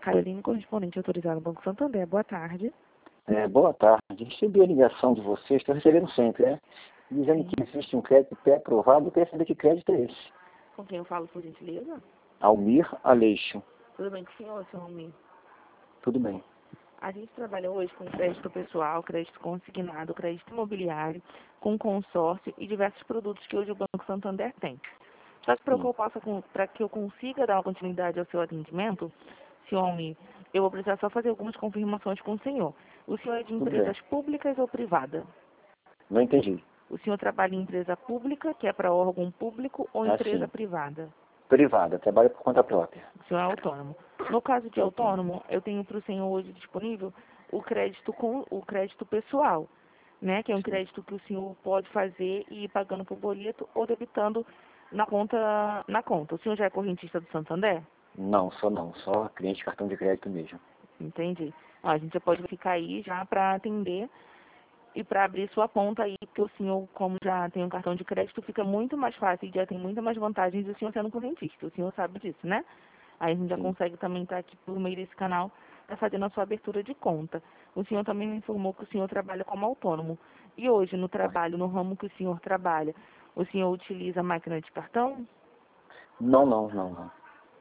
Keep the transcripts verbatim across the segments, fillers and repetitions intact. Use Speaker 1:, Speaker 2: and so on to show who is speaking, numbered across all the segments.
Speaker 1: Caroline, correspondente autorizado no Banco Santander. Boa tarde.
Speaker 2: É, boa tarde. Recebi a ligação de vocês, estou recebendo sempre, né? Dizendo
Speaker 1: Sim.
Speaker 2: que existe um crédito pré-aprovado. Eu queria saber que crédito é esse.
Speaker 1: Com quem eu falo, por gentileza?
Speaker 2: Almir Aleixo.
Speaker 1: Tudo bem com o senhor, senhor Almir?
Speaker 2: Tudo bem.
Speaker 1: A gente trabalha hoje com crédito pessoal, crédito consignado, crédito imobiliário, com consórcio e diversos produtos que hoje o Banco Santander tem. Só que para que
Speaker 2: Sim.
Speaker 1: eu possa, para que eu consiga dar uma continuidade ao seu atendimento, senhor Almir, eu vou precisar só fazer algumas confirmações com o senhor. O senhor é de
Speaker 2: Tudo bem.
Speaker 1: empresas públicas ou privadas?
Speaker 2: Não entendi.
Speaker 1: O senhor trabalha em empresa pública, que é para órgão público, ou empresa
Speaker 2: Assim,
Speaker 1: privada?
Speaker 2: privada, trabalho por conta própria.
Speaker 1: O senhor é autônomo. No caso de
Speaker 2: Sou autônomo.
Speaker 1: autônomo, eu tenho para o senhor hoje disponível o crédito com o crédito pessoal, né? Que é um
Speaker 2: Sim.
Speaker 1: crédito que o senhor pode fazer e ir pagando por boleto ou debitando na conta, na conta. O senhor já é correntista do Santander?
Speaker 2: Não, só não. Só cliente de cartão de crédito mesmo.
Speaker 1: Entendi. Ó, a gente já pode ficar aí já para atender e para abrir sua conta aí, porque o senhor, como já tem um cartão de crédito, fica muito mais fácil e já tem muito mais vantagens do senhor sendo correntista. O senhor sabe disso, né? Aí a gente já
Speaker 2: Sim.
Speaker 1: consegue também estar aqui por meio desse canal para fazer a sua abertura de conta. O senhor também me informou que o senhor trabalha como autônomo. E hoje, no
Speaker 2: Correto.
Speaker 1: trabalho, no ramo que o senhor trabalha, o senhor utiliza máquina de cartão?
Speaker 2: Não, não, não, não.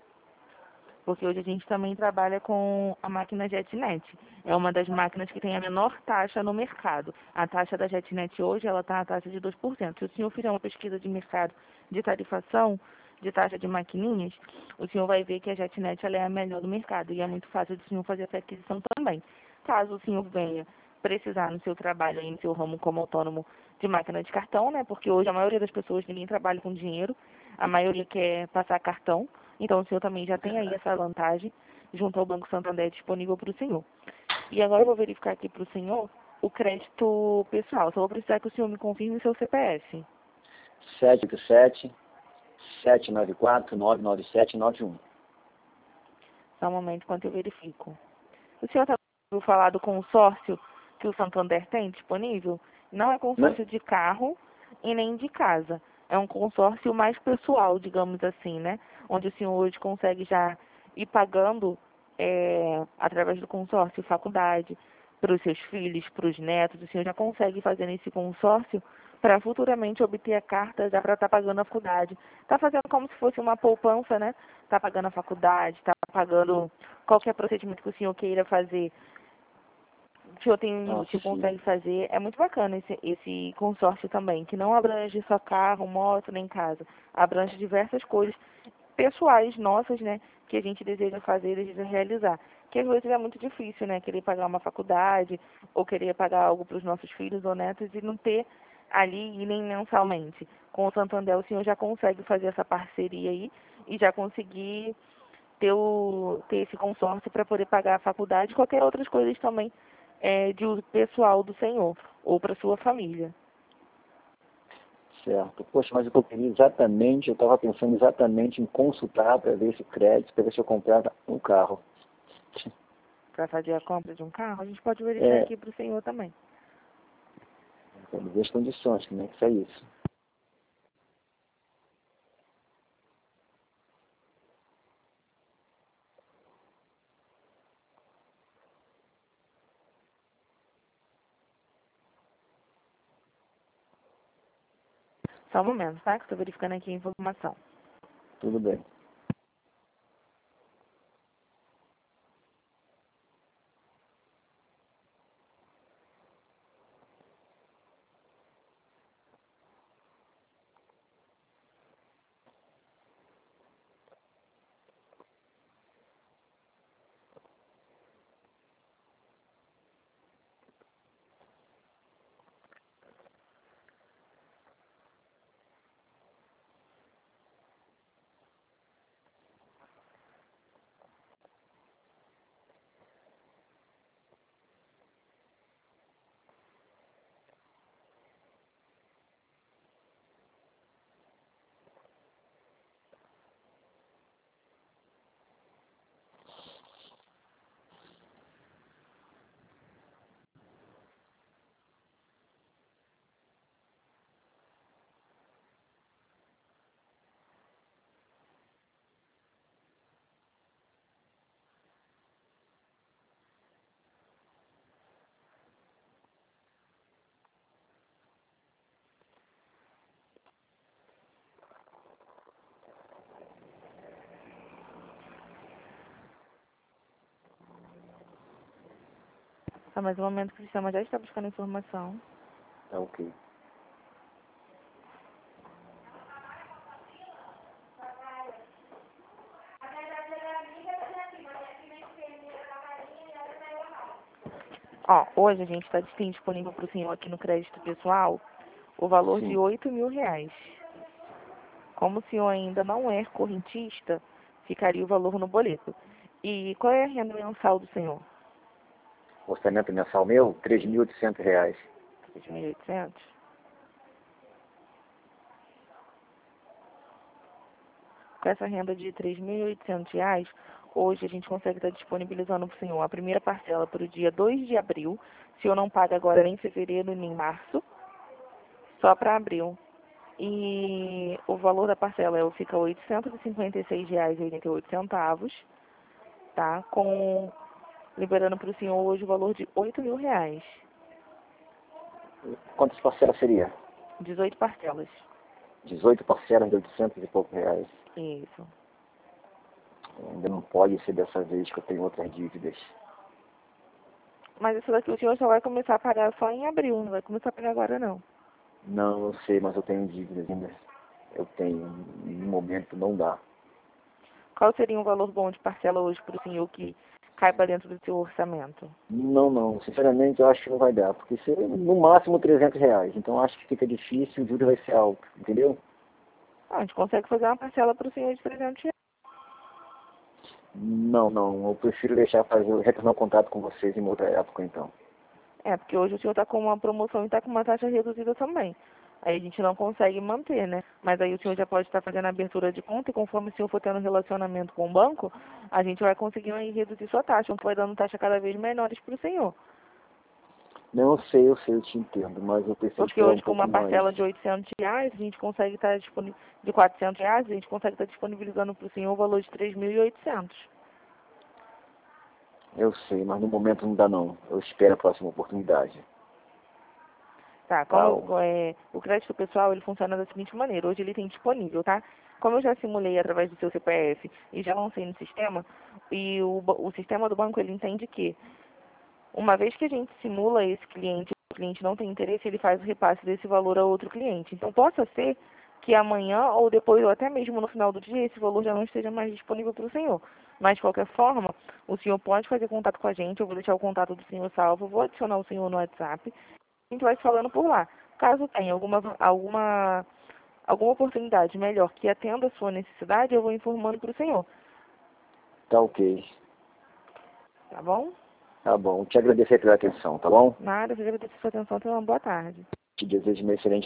Speaker 1: Porque hoje a gente também trabalha com a máquina JetNet. É uma das máquinas que tem a menor taxa no mercado. A taxa da JetNet hoje, ela está a taxa de dois por cento. Se o senhor fizer uma pesquisa de mercado de tarifação, de taxa de maquininhas, o senhor vai ver que a JetNet ela é a melhor do mercado. E é muito fácil do senhor fazer essa aquisição também. Caso o senhor venha precisar no seu trabalho, aí, no seu ramo como autônomo, de máquina de cartão, né? Porque hoje a maioria das pessoas, ninguém trabalha com dinheiro. A maioria quer passar cartão. Então, o senhor também já tem aí essa vantagem junto ao Banco Santander disponível para o senhor. E agora eu vou verificar aqui para o senhor o crédito pessoal. Só vou precisar que o senhor me confirme o seu C P F.
Speaker 2: sete oito sete, sete nove quatro, nove nove sete nove um.
Speaker 1: Só um momento enquanto eu verifico. O senhor está ouvindo falar do consórcio que o Santander tem disponível? Não é
Speaker 2: Né?
Speaker 1: consórcio de carro e nem de casa. É um consórcio mais pessoal, digamos assim, né? Onde o senhor hoje consegue já ir pagando, é, através do consórcio, faculdade para os seus filhos, para os netos. O senhor já consegue fazer nesse consórcio para futuramente obter a carta já para estar pagando a faculdade. Está fazendo como se fosse uma poupança, né? Está pagando a faculdade, está pagando qualquer procedimento que o senhor queira fazer. O senhor tem,
Speaker 2: Ah,
Speaker 1: o senhor
Speaker 2: sim.
Speaker 1: consegue fazer. É muito bacana esse, esse consórcio também, que não abrange só carro, moto, nem casa. Abrange diversas coisas pessoais nossas, né? Que a gente deseja fazer, deseja realizar. Que às vezes é muito difícil, né? Querer pagar uma faculdade ou querer pagar algo para os nossos filhos ou netos e não ter ali e nem mensalmente. Com o Santander, o senhor já consegue fazer essa parceria aí e já conseguir ter, o, ter esse consórcio para poder pagar a faculdade e qualquer outras coisas também é, de uso pessoal do senhor ou para sua família.
Speaker 2: Certo. Poxa, mas eu queria exatamente, eu estava pensando exatamente em consultar para ver esse crédito, para ver se eu comprava um carro.
Speaker 1: Para fazer a compra de um carro, a gente pode verificar
Speaker 2: É,
Speaker 1: aqui para o senhor também.
Speaker 2: para ver as condições, como é que sai isso.
Speaker 1: Só um momento, tá? Que estou verificando aqui a informação.
Speaker 2: Tudo bem.
Speaker 1: Só mais um momento que o sistema já está buscando informação.
Speaker 2: Tá ok.
Speaker 1: Ó, hoje a gente está tem disponível para o senhor aqui no crédito pessoal o valor
Speaker 2: Sim.
Speaker 1: de oito mil reais. Como o senhor ainda não é correntista, ficaria o valor no boleto. E qual é a renda mensal do senhor?
Speaker 2: Orçamento mensal meu, três mil e oitocentos reais.
Speaker 1: três mil e oitocentos? Com essa renda de três mil e oitocentos reais, hoje a gente consegue estar disponibilizando para o senhor a primeira parcela para o dia dois de abril. Se eu não paga agora nem em fevereiro nem em março, só para abril. E o valor da parcela fica oitocentos e cinquenta e seis reais e oitenta e oito centavos, tá? Com, liberando para o senhor hoje o valor de oito mil reais.
Speaker 2: Quantas parcelas seria?
Speaker 1: dezoito parcelas.
Speaker 2: dezoito parcelas de oitocentos e poucos reais.
Speaker 1: Isso.
Speaker 2: Ainda não pode ser dessa vez que eu tenho outras dívidas.
Speaker 1: Mas isso daqui o senhor só vai começar a pagar só em abril, não vai começar a pagar agora não.
Speaker 2: Não, eu sei, mas eu tenho dívidas ainda. Eu tenho. No momento não dá.
Speaker 1: Qual seria um valor bom de parcela hoje para o senhor que cai para dentro do seu orçamento?
Speaker 2: Não, não. Sinceramente, eu acho que não vai dar. Porque seria no máximo trezentos reais. Então, eu acho que fica difícil, o juro vai ser alto. Entendeu?
Speaker 1: Ah, a gente consegue fazer uma parcela para o senhor de trezentos reais.
Speaker 2: Não, não. Eu prefiro deixar fazer, retornar o contato com vocês em outra época, então.
Speaker 1: É, porque hoje o senhor está com uma promoção e está com uma taxa reduzida também. Aí a gente não consegue manter, né? Mas aí o senhor já pode estar fazendo a abertura de conta e conforme o senhor for tendo relacionamento com o banco, a gente vai conseguir aí reduzir sua taxa, então vai dando taxa cada vez menores para o senhor.
Speaker 2: Não, eu sei, eu sei, eu te entendo, mas eu preciso
Speaker 1: Porque
Speaker 2: esperar um
Speaker 1: hoje com
Speaker 2: pouco
Speaker 1: uma
Speaker 2: mais.
Speaker 1: parcela de oitocentos reais, a gente consegue estar disponível, de quatrocentos reais, a gente consegue estar disponibilizando para o senhor o valor de três mil e oitocentos.
Speaker 2: Eu sei, mas no momento não dá não. Eu espero a próxima oportunidade.
Speaker 1: Tá, como
Speaker 2: Tá?
Speaker 1: eu, é, o crédito pessoal ele funciona da seguinte maneira, hoje ele tem disponível, tá? Como eu já simulei através do seu C P F e já lancei no sistema, e o, ba- o sistema do banco ele entende que, uma vez que a gente simula esse cliente, o cliente não tem interesse, ele faz o repasse desse valor a outro cliente. Então possa ser que amanhã ou depois, ou até mesmo no final do dia, esse valor já não esteja mais disponível para o senhor. Mas, de qualquer forma, o senhor pode fazer contato com a gente, eu vou deixar o contato do senhor salvo, vou adicionar o senhor no WhatsApp, a gente vai te falando por lá. Caso tenha alguma, alguma, alguma oportunidade melhor que atenda a sua necessidade, eu vou informando para o senhor.
Speaker 2: Tá ok.
Speaker 1: Tá bom?
Speaker 2: Tá bom. Te agradecer pela atenção, tá bom?
Speaker 1: Nada, eu agradeço a sua atenção. Tenha uma boa tarde.
Speaker 2: Te desejo uma excelente